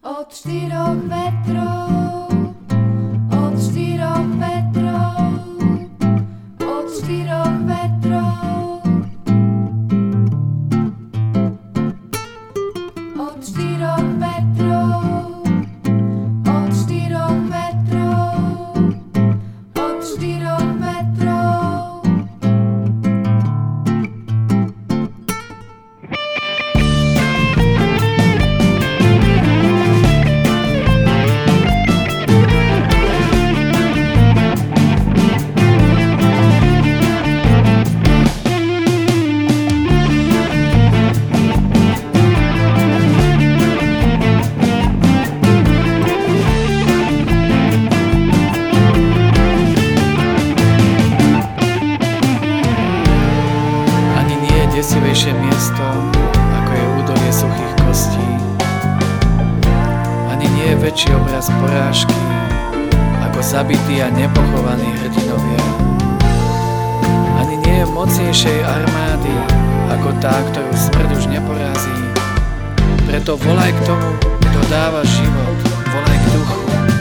Od štyroch vetrov, od štyroch vetrov, od štyroch vetrov, od štyroch vetrov, od štyroch vetrov, od štyroch vetrov. Desivejšie miesto, ako je údolie suchých kostí. Ani nie je väčší obraz porážky, ako zabití a nepochovaní hrdinovia. Ani nie je mocnejšej armády, ako tá, ktorú smrť už neporazí. Preto volaj k tomu, kto dáva život, volaj k duchu.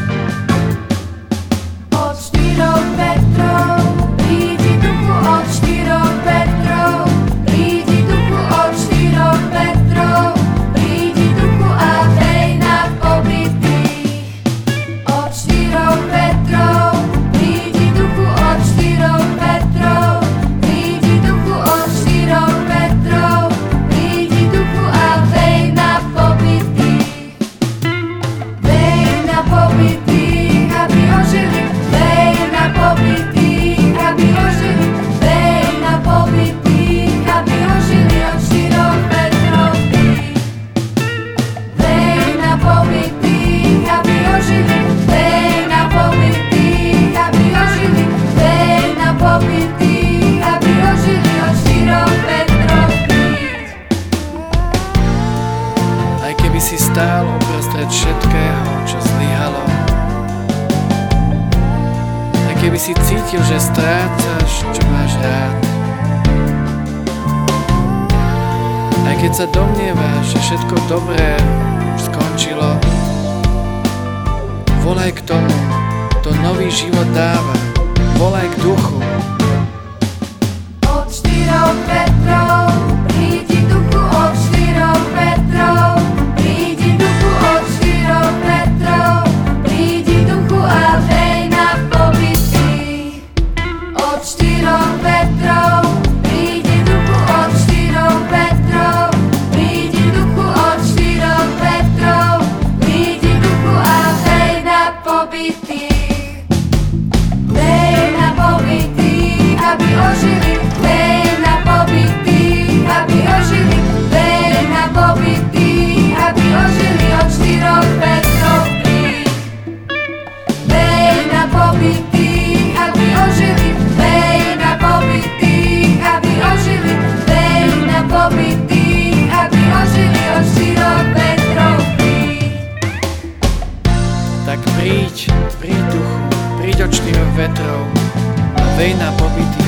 Od štyroch vetrov, prídi duchu, od štyroch vetrov. Prídi duchu od štyroch vetrov, prídi duchu a dej nad pobitých. Od štyroch vetrov, prídi duchu od štyroch vetrov, prídi duchu od štyroch vetrov, prídi duchu a dej na pobitých. Dej na pobitých, aby ožili, dej na pobitých, aby ožili, dej na pobitých, aby ožili od štyroch vetrov tých. Dej na pobitých, aby ožili, dej na pobitých, aby ožili, dej na pobitých, aby ožili od štyroch vetrov tých. Aj keby si stál uprostred všetkého, čo zlyhalo, aj keby si cítil, že strácaš, čo máš rád, aj keď sa domnievaš, že všetko dobré už skončilo, volaj k tomu, kto nový život dáva, volaj k duchu. Od štyroch vetrov, prídi duchu od štyroch vetrov, prídi duchu od štyroch vetrov, prídi duchu a dej na pobitých. Od štyroch vetrov, prídi duchu od štyroch vetrov, prídi duchu od štyroch vetrov, prídi duchu a dej na pobitých. Dej na pobitých, aby ožili, dej na pobitých, aby ožili, dej na pobitých, aby ožili od štyroch vetrov tých. Dej na pobitých, aby ožili, dej na pobitých, aby ožili, dej na pobitých, aby ožili od štyroch vetrov tých. Tak príď duchu, príď od štyroch vetrov a vej na pobitých.